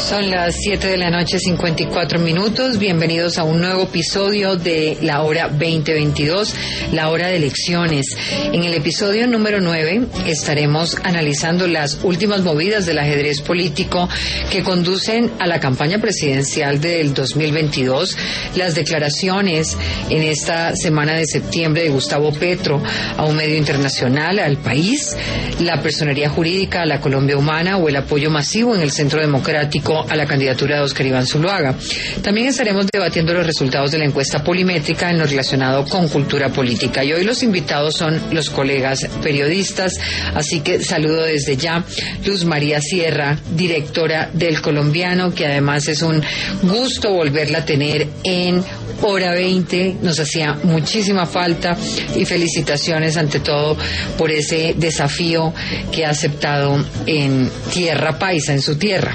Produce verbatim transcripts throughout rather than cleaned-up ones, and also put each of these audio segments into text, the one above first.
Son las siete de la noche, cincuenta y cuatro minutos. Bienvenidos a un nuevo episodio de la hora veinte veintidós, la hora de elecciones. En el episodio número nueve estaremos analizando las últimas movidas del ajedrez político que conducen a la campaña presidencial del dos mil veintidós, las declaraciones en esta semana de septiembre de Gustavo Petro a un medio internacional, al país, la personería jurídica a la Colombia humana o el apoyo masivo en el Centro Democrático a la candidatura de Óscar Iván Zuluaga. También estaremos debatiendo los resultados de la encuesta polimétrica en lo relacionado con cultura política. Y hoy los invitados son los colegas periodistas, así que saludo desde ya Luz María Sierra, directora del Colombiano, que además es un gusto volverla a tener en Hora veinte, nos hacía muchísima falta, y felicitaciones ante todo por ese desafío que ha aceptado en Tierra Paisa, en su tierra.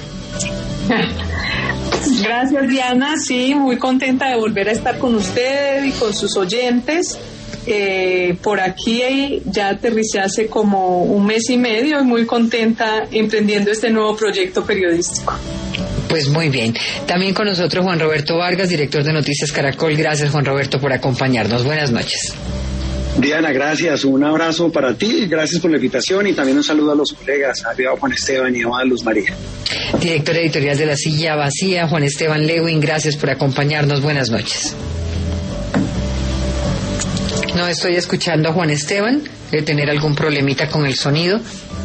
Gracias, Diana. Sí, muy contenta de volver a estar con usted y con sus oyentes. Eh, por aquí ya aterricé hace como un mes y medio y muy contenta emprendiendo este nuevo proyecto periodístico. Pues muy bien. También con nosotros Juan Roberto Vargas, director de Noticias Caracol. Gracias, Juan Roberto, por acompañarnos. Buenas noches. Diana, gracias. Un abrazo para ti. Gracias por la invitación y también un saludo a los colegas, arriba Juan Esteban y a Luz María. Director editorial de La Silla Vacía, Juan Esteban Lewin, gracias por acompañarnos. Buenas noches. No estoy escuchando a Juan Esteban, debe tener algún problemita con el sonido.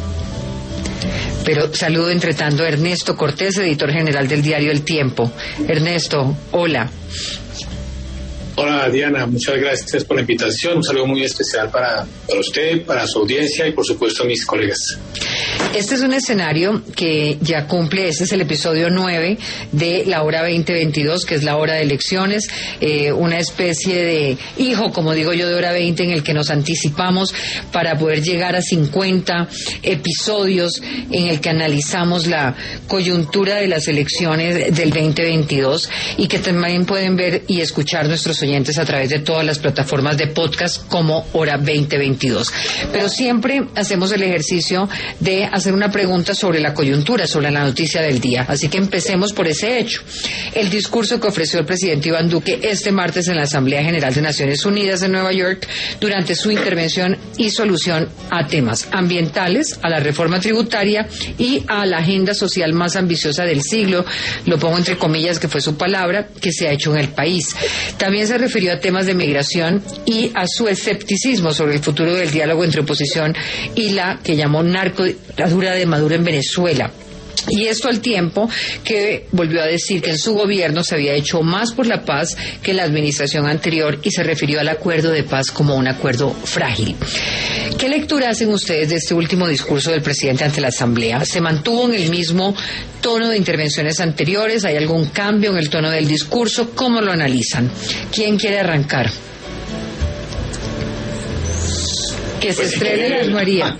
Pero saludo entre tanto a Ernesto Cortés, editor general del diario El Tiempo. Ernesto, hola. Hola Diana, muchas gracias por la invitación. Un saludo muy especial para, para usted, para su audiencia y por supuesto a mis colegas. Este es un escenario que ya cumple, este es el episodio nueve de la hora veinte veintidós, que es la hora de elecciones, eh, una especie de hijo, como digo yo, de hora veinte, en el que nos anticipamos para poder llegar a cincuenta episodios en el que analizamos la coyuntura de las elecciones del veinte veintidós y que también pueden ver y escuchar nuestros oyentes a través de todas las plataformas de podcast como Hora veinte veintidós. Pero siempre hacemos el ejercicio de hacer una pregunta sobre la coyuntura, sobre la noticia del día. Así que empecemos por ese hecho. El discurso que ofreció el presidente Iván Duque este martes en la Asamblea General de Naciones Unidas en Nueva York durante su intervención y solución a temas ambientales, a la reforma tributaria y a la agenda social más ambiciosa del siglo, lo pongo entre comillas, que fue su palabra, que se ha hecho en el país. También se refirió a temas de migración y a su escepticismo sobre el futuro del diálogo entre oposición y la que llamó narcodictadura de Maduro en Venezuela. Y esto al tiempo que volvió a decir que en su gobierno se había hecho más por la paz que la administración anterior y se refirió al acuerdo de paz como un acuerdo frágil. ¿Qué lectura hacen ustedes de este último discurso del presidente ante la Asamblea? ¿Se mantuvo en el mismo tono de intervenciones anteriores? ¿Hay algún cambio en el tono del discurso? ¿Cómo lo analizan? ¿Quién quiere arrancar? Que se estrene Luz María.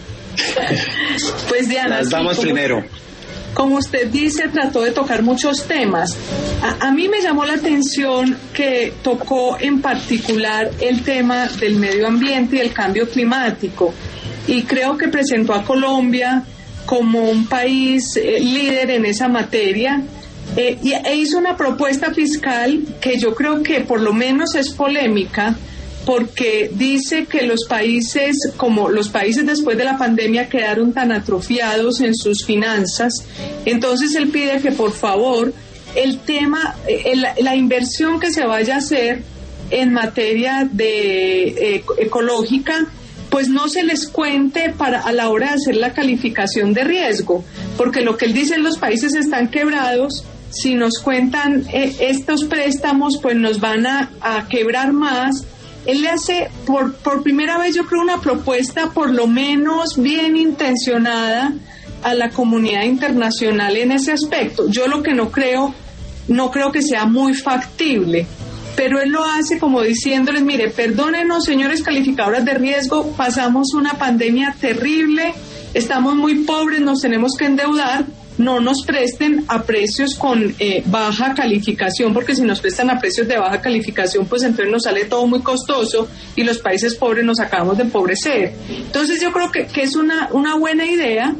Pues Diana, las damas sí, como, primero. Como usted dice, trató de tocar muchos temas. A, a mí me llamó la atención que tocó en particular el tema del medio ambiente y el cambio climático. Y creo que presentó a Colombia como un país eh, líder en esa materia. Eh, y, e hizo una propuesta fiscal que yo creo que por lo menos es polémica, porque dice que los países, como los países después de la pandemia quedaron tan atrofiados en sus finanzas, entonces él pide que por favor el tema, el, la inversión que se vaya a hacer en materia de eh, ecológica, pues no se les cuente para a la hora de hacer la calificación de riesgo, porque lo que él dice, los países están quebrados. Si nos cuentan eh, estos préstamos, pues nos van a, a quebrar más. Él le hace por, por primera vez, yo creo, una propuesta por lo menos bien intencionada a la comunidad internacional en ese aspecto. Yo lo que no creo, no creo que sea muy factible, pero él lo hace como diciéndoles, mire, perdónenos, señores calificadores de riesgo, pasamos una pandemia terrible, estamos muy pobres, nos tenemos que endeudar, no nos presten a precios con eh, baja calificación, porque si nos prestan a precios de baja calificación, pues entonces nos sale todo muy costoso y los países pobres nos acabamos de empobrecer. Entonces yo creo que, que es una, una buena idea,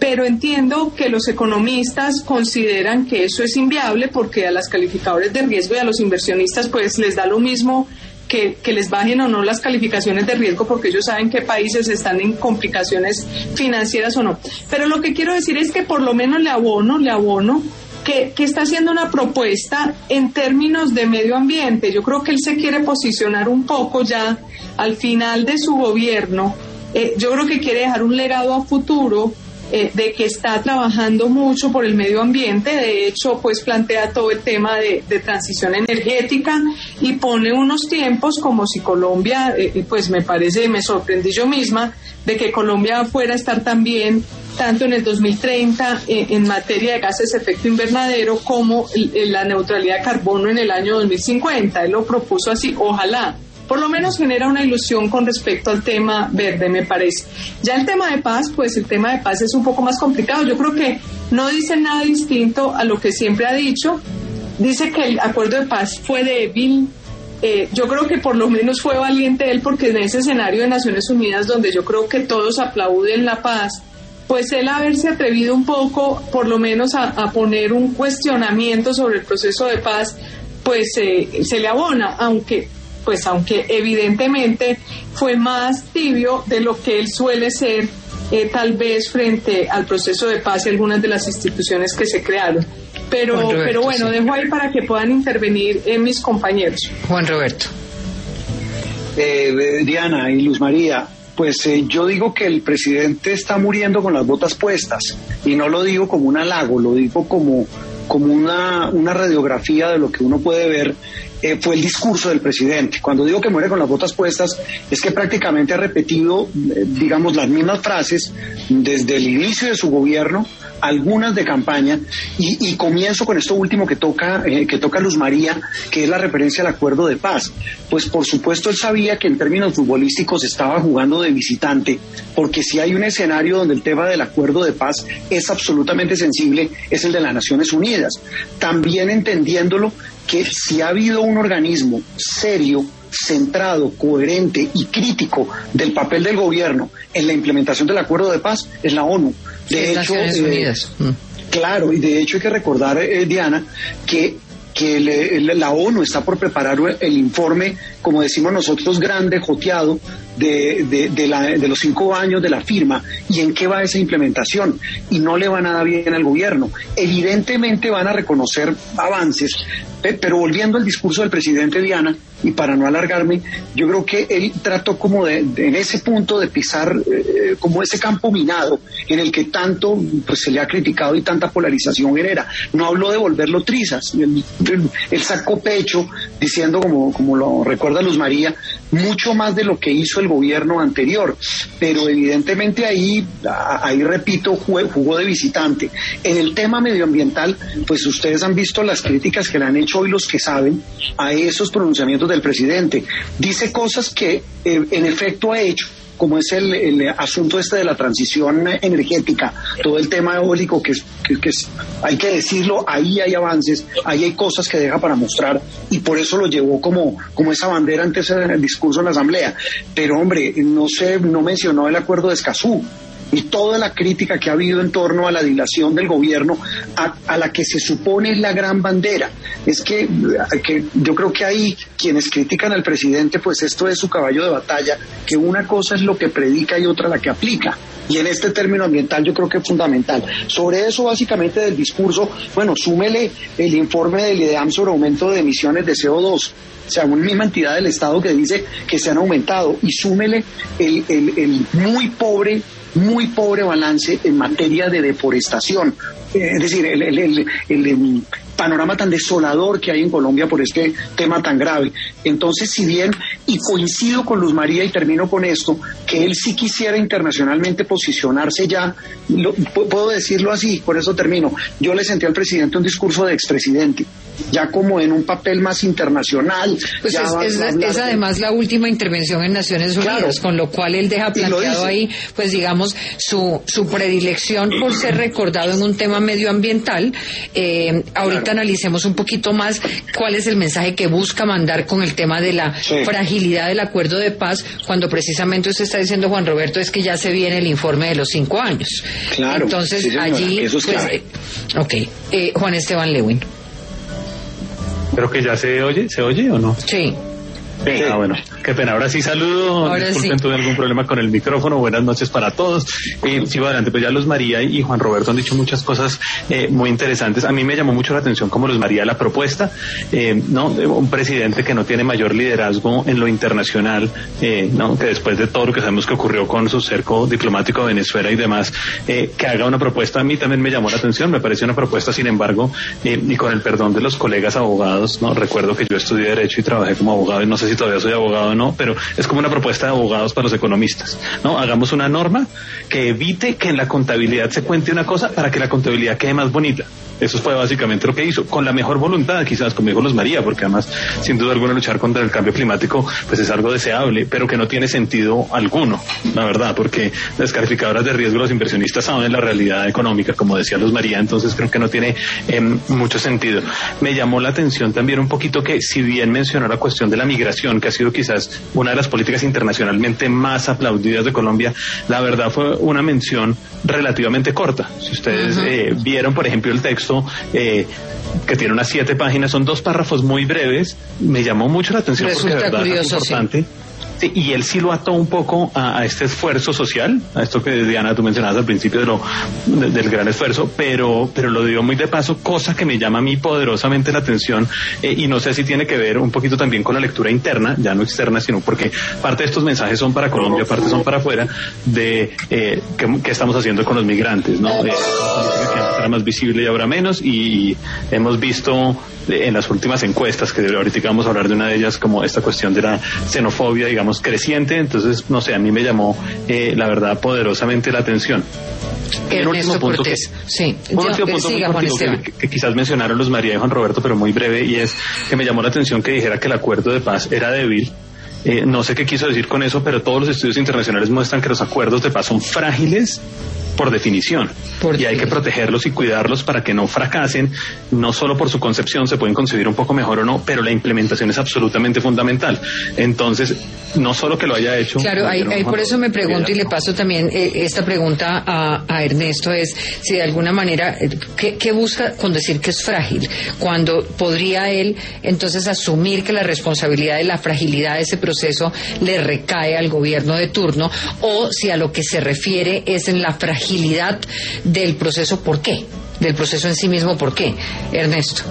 pero entiendo que los economistas consideran que eso es inviable porque a las calificadoras de riesgo y a los inversionistas pues les da lo mismo que, que les bajen o no las calificaciones de riesgo porque ellos saben qué países están en complicaciones financieras o no. Pero lo que quiero decir es que por lo menos le abono, le abono que, que está haciendo una propuesta en términos de medio ambiente. Yo creo que él se quiere posicionar un poco ya al final de su gobierno. Eh, yo creo que quiere dejar un legado a futuro Eh, de que está trabajando mucho por el medio ambiente. De hecho, pues plantea todo el tema de, de transición energética y pone unos tiempos como si Colombia, eh, pues me parece, me sorprendí yo misma, de que Colombia fuera a estar también tanto en el dos mil treinta eh, en materia de gases de efecto invernadero como el, la neutralidad de carbono en el año dos mil cincuenta. Él lo propuso así, ojalá. Por lo menos genera una ilusión con respecto al tema verde, me parece. Ya el tema de paz, pues el tema de paz es un poco más complicado. Yo creo que no dice nada distinto a lo que siempre ha dicho. Dice que el acuerdo de paz fue débil. Eh, yo creo que por lo menos fue valiente él, porque en ese escenario de Naciones Unidas, donde yo creo que todos aplauden la paz, pues él haberse atrevido un poco, por lo menos a, a poner un cuestionamiento sobre el proceso de paz, pues eh, se le abona, aunque... pues aunque evidentemente fue más tibio de lo que él suele ser, eh, tal vez frente al proceso de paz y algunas de las instituciones que se crearon. Pero, Juan Roberto, pero bueno, sí. Dejo ahí para que puedan intervenir eh, mis compañeros. Juan Roberto. Eh, Diana y Luz María, pues eh, yo digo que el presidente está muriendo con las botas puestas, y no lo digo como un halago, lo digo como, como una, una radiografía de lo que uno puede ver. Eh, fue el discurso del presidente. Cuando digo que muere con las botas puestas, es que prácticamente ha repetido, eh, digamos, las mismas frases desde el inicio de su gobierno, algunas de campaña, y, y comienzo con esto último que toca, eh, que toca Luz María, que es la referencia al acuerdo de paz. Pues por supuesto él sabía que en términos futbolísticos estaba jugando de visitante, porque si hay un escenario donde el tema del acuerdo de paz es absolutamente sensible, es el de las Naciones Unidas. También entendiéndolo que si ha habido un organismo serio, centrado, coherente y crítico del papel del gobierno en la implementación del acuerdo de paz, es la ONU. De hecho, Naciones eh, Unidas. Mm. Claro, y de hecho hay que recordar, eh, Diana, que que le, la ONU está por preparar el informe, como decimos nosotros, grande, joteado, de, de, de, la, de los cinco años de la firma, y en qué va esa implementación, y no le va nada bien al gobierno. Evidentemente van a reconocer avances, pero volviendo al discurso del presidente, Diana, y para no alargarme, yo creo que él trató como de, de en ese punto de pisar eh, como ese campo minado en el que tanto pues se le ha criticado y tanta polarización genera. No habló de volverlo trizas, él, él, él sacó pecho diciendo, como, como lo recuerda Luz María, mucho más de lo que hizo el gobierno anterior, pero evidentemente ahí, ahí repito, jugó, jugó de visitante. En el tema medioambiental, pues ustedes han visto las críticas que le han hecho hoy los que saben a esos pronunciamientos del presidente. Dice cosas que eh, en efecto ha hecho, como es el, el asunto este de la transición energética, todo el tema eólico, que, es, que, que es, hay que decirlo, ahí hay avances, ahí hay cosas que deja para mostrar, y por eso lo llevó como, como esa bandera antes en el discurso en la Asamblea. Pero hombre, no se, no mencionó el acuerdo de Escazú y toda la crítica que ha habido en torno a la dilación del gobierno, a, a la que se supone es la gran bandera. Es que, que yo creo que ahí quienes critican al presidente, pues esto es su caballo de batalla, que una cosa es lo que predica y otra la que aplica. Y en este término ambiental yo creo que es fundamental. Sobre eso básicamente del discurso, bueno, súmele el informe del IDEAM sobre aumento de emisiones de C O dos. O sea, una misma entidad del Estado que dice que se han aumentado, y súmele el, el, el muy pobre muy pobre balance en materia de deforestación, es decir, el, el, el, el, el panorama tan desolador que hay en Colombia por este tema tan grave. Entonces, si bien, y coincido con Luz María y termino con esto, que él sí quisiera internacionalmente posicionarse ya, lo, puedo decirlo así, por eso termino, yo le sentí al presidente un discurso de expresidente, ya como en un papel más internacional. Pues ya es, va, es, va es además la última intervención en Naciones Unidas, claro, con lo cual él deja planteado ahí, pues digamos, su, su predilección por ser recordado en un tema medioambiental. Eh, ahorita claro. analicemos un poquito más cuál es el mensaje que busca mandar con el tema de la sí. fragilidad del acuerdo de paz, cuando precisamente usted está diciendo, Juan Roberto, es que ya se viene el informe de los cinco años. Claro. Entonces, sí, señora, allí, eso es pues, clave. eh, ok, eh, Juan Esteban Lewin. Creo que ya se oye, ¿se oye o no? Sí. Sí. Ah, bueno, qué pena. Ahora sí saludo. Ahora Disculpen, sí. tuve algún problema con el micrófono. Buenas noches para todos. Eh, sigo adelante. Pues ya Luz María y Juan Roberto han dicho muchas cosas eh, muy interesantes. A mí me llamó mucho la atención, como Luz María, la propuesta, eh, ¿no? Un presidente que no tiene mayor liderazgo en lo internacional, eh, ¿no? Que después de todo lo que sabemos que ocurrió con su cerco diplomático a Venezuela y demás, eh, que haga una propuesta. A mí también me llamó la atención. Me pareció una propuesta, sin embargo, eh, y con el perdón de los colegas abogados, ¿no? Recuerdo que yo estudié Derecho y trabajé como abogado, y no sé si todavía soy abogado o no, pero es como una propuesta de abogados para los economistas, ¿no? Hagamos una norma que evite que en la contabilidad se cuente una cosa para que la contabilidad quede más bonita. Eso fue básicamente lo que hizo, con la mejor voluntad, quizás, como dijo Luz María, porque además, sin duda alguna, luchar contra el cambio climático pues es algo deseable, pero que no tiene sentido alguno, la verdad, porque las calificadoras de riesgo, los inversionistas saben la realidad económica, como decía Luz María, entonces creo que no tiene eh, mucho sentido. Me llamó la atención también un poquito que, si bien mencionó la cuestión de la migración, que ha sido quizás una de las políticas internacionalmente más aplaudidas de Colombia, la verdad fue una mención relativamente corta. Si ustedes uh-huh. eh, vieron, por ejemplo, el texto Eh, que tiene unas siete páginas, son dos párrafos muy breves, me llamó mucho la atención. Resulta porque de verdad curioso, es importante. Sí. Sí, y él sí lo ató un poco a, a este esfuerzo social, a esto que Diana tú mencionabas al principio de lo, de, del gran esfuerzo, pero pero lo dio muy de paso, cosa que me llama a mí poderosamente la atención, eh, y no sé si tiene que ver un poquito también con la lectura interna, ya no externa, sino porque parte de estos mensajes son para Colombia, parte son para afuera, de eh, qué estamos haciendo con los migrantes, ¿no? Eh, que ahora más visible y ahora menos, y hemos visto en las últimas encuestas, que ahorita vamos a hablar de una de ellas, como esta cuestión de la xenofobia, digamos, creciente. Entonces, no sé, a mí me llamó eh, la verdad poderosamente la atención. El último punto que, sí. un último punto muy cortito que, que quizás mencionaron Luz María y Juan Roberto, pero muy breve, y es que me llamó la atención que dijera que el acuerdo de paz era débil. Eh, no sé qué quiso decir con eso, pero todos los estudios internacionales muestran que los acuerdos de paz son frágiles por definición, por y hay que protegerlos y cuidarlos para que no fracasen. No solo por su concepción, se pueden concebir un poco mejor o no, pero la implementación es absolutamente fundamental. Entonces, no solo que lo haya hecho. Claro, ahí, ahí por eso me pregunto, y le paso también eh, esta pregunta a, a Ernesto, es si de alguna manera, ¿qué, qué busca con decir que es frágil? Cuando podría él entonces asumir que la responsabilidad de la fragilidad de ese proceso le recae al gobierno de turno, o si a lo que se refiere es en la fragilidad del proceso, ¿por qué? Del proceso en sí mismo, ¿por qué? Ernesto.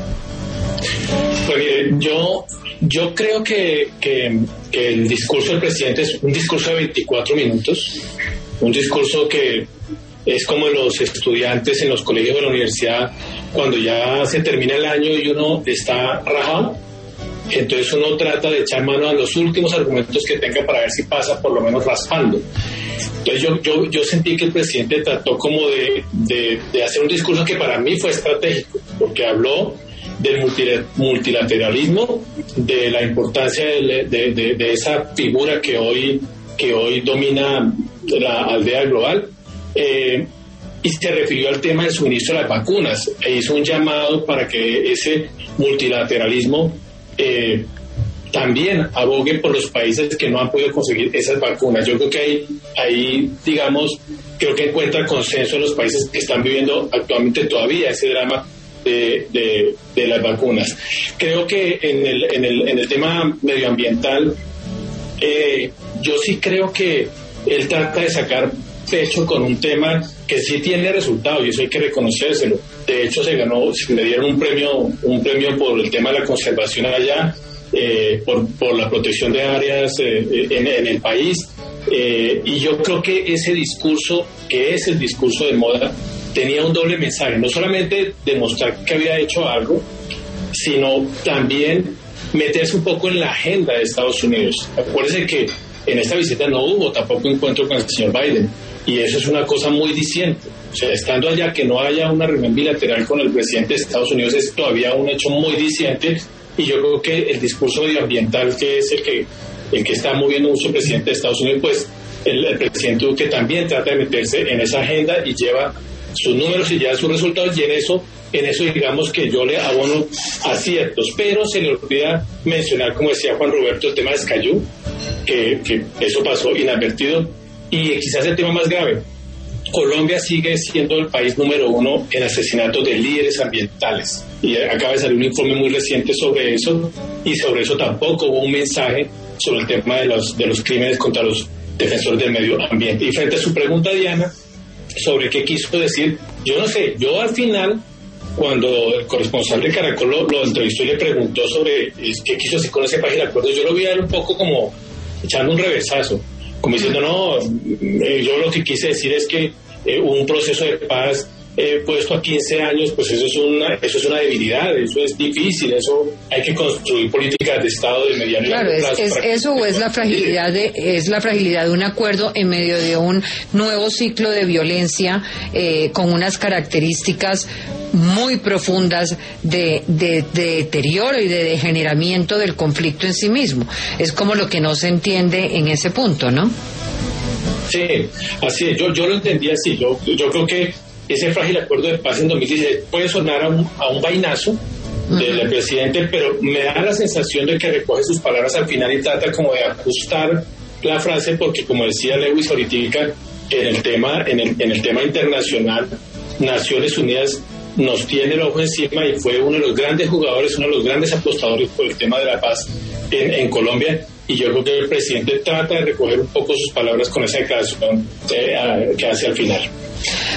Pues mire, yo, yo creo que, que, que el discurso del presidente es un discurso de veinticuatro minutos, un discurso que es como los estudiantes en los colegios de la universidad, cuando ya se termina el año y uno está rajado. Entonces uno trata de echar mano a los últimos argumentos que tenga para ver si pasa por lo menos raspando. Entonces yo, yo, yo sentí que el presidente trató como de, de, de hacer un discurso que para mí fue estratégico, porque habló del multilateralismo, de la importancia de, de, de, de esa figura que hoy, que hoy domina la aldea global, eh, y se refirió al tema del suministro de las vacunas e hizo un llamado para que ese multilateralismo eh, también abogue por los países que no han podido conseguir esas vacunas. Yo creo que ahí, ahí digamos, creo que encuentra consenso en los países que están viviendo actualmente todavía ese drama de, de, de las vacunas. Creo que en el, en el, en el tema medioambiental, eh, yo sí creo que él trata de sacar pecho con un tema que sí tiene resultado, y eso hay que reconocérselo. De hecho, se ganó, se le dieron un premio, un premio por el tema de la conservación allá, eh, por, por la protección de áreas eh, en, en el país, eh, y yo creo que ese discurso, que es el discurso de moda, tenía un doble mensaje, no solamente demostrar que había hecho algo, sino también meterse un poco en la agenda de Estados Unidos. Acuérdense que en esta visita no hubo tampoco encuentro con el señor Biden, y eso es una cosa muy diciente. O sea, estando allá, que no haya una reunión bilateral con el presidente de Estados Unidos es todavía un hecho muy diciente, y yo creo que el discurso medioambiental, que es el que, el que está moviendo mucho el presidente de Estados Unidos, pues el, el presidente Duque también trata de meterse en esa agenda y lleva sus números y lleva sus resultados, y en eso, en eso digamos que yo le abono aciertos, pero se le olvida mencionar, como decía Juan Roberto, el tema de Escayú, que, que eso pasó inadvertido, y quizás el tema más grave. Colombia sigue siendo el país número uno en asesinatos de líderes ambientales, y acaba de salir un informe muy reciente sobre eso, y sobre eso tampoco hubo un mensaje sobre el tema de los, de los crímenes contra los defensores del medio ambiente. Y frente a su pregunta, Diana, sobre qué quiso decir, yo no sé, yo al final, cuando el corresponsal de Caracol lo, lo entrevistó y le preguntó sobre qué quiso decir con ese país de acuerdo, yo lo vi a él un poco como echando un reversazo, como diciendo, no, eh, yo lo que quise decir es que eh, un proceso de paz eh, puesto a quince años, pues eso es una eso es una debilidad, eso es difícil, eso hay que construir políticas de Estado de mediano y largo plazo. Claro, es, es eso o es la fragilidad de es la fragilidad de un acuerdo en medio de un nuevo ciclo de violencia eh, con unas características muy profundas de, de, de deterioro y de degeneramiento del conflicto en sí mismo. Es como lo que no se entiende en ese punto, ¿no? Sí, así es. Yo, yo lo entendí así. Yo, yo creo que ese frágil acuerdo de paz en dos mil dieciséis puede sonar a un, a un vainazo del uh-huh. presidente, pero me da la sensación de que recoge sus palabras al final y trata como de ajustar la frase, porque como decía Lewis ahorita, en el tema, en el, en el tema internacional, Naciones Unidas nos tiene el ojo encima y fue uno de los grandes jugadores, uno de los grandes apostadores por el tema de la paz en, en Colombia, y yo creo que el presidente trata de recoger un poco sus palabras con esa declaración eh, que hace al final.